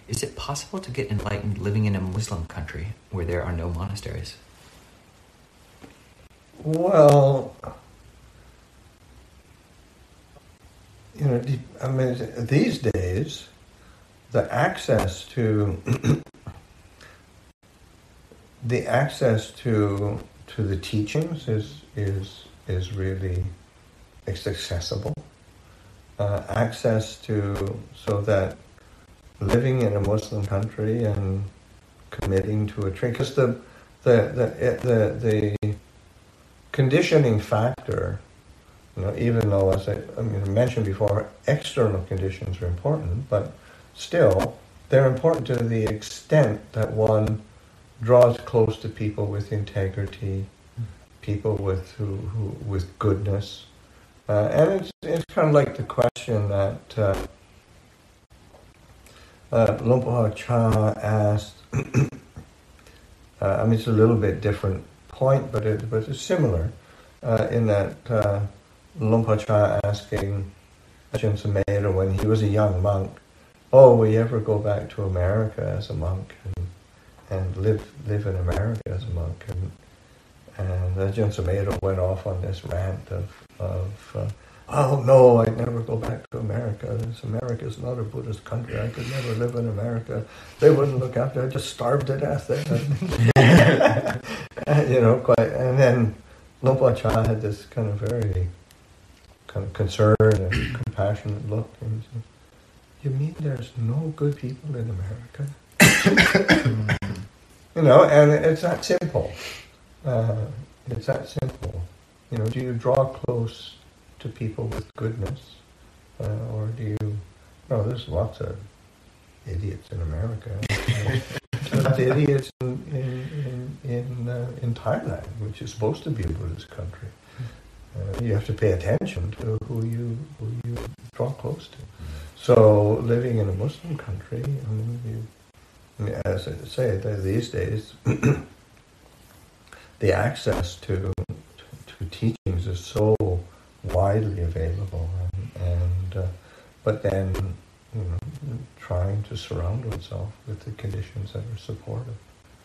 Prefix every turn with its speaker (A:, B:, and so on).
A: Is it possible to get enlightened living in a Muslim country where there are no monasteries?
B: Well, these days, the access to the teachings is really accessible. Access to, so that living in a Muslim country and committing to a training, because the conditioning factor, even though, as I mentioned before, external conditions are important, but still they're important to the extent that one draws close to people with integrity, people with goodness, and it's kind of like the question that Lumpur Cha asked. It's a little bit different point, but it's similar in that Lumpur Cha asking Ajahn Sumedho when he was a young monk, will you ever go back to America as a monk and live in America as a monk? And Ajahn Sumedho went off on this rant of oh no, I'd never go back to America. America's not a Buddhist country. I could never live in America. They wouldn't look after. I'd just starve to death there. And then Lumpur Cha had this kind of very kind of concerned and compassionate look, and he said, "You mean there's no good people in America?" And it's that simple. It's that simple. Do you draw close to people with goodness, or do you? No, there's lots of idiots in America. There's idiots in Thailand, which is supposed to be a Buddhist country. You have to pay attention to who you draw close to. So living in a Muslim country, as I say, these days, the access to teachings is so widely available, but then trying to surround oneself with the conditions that are supportive.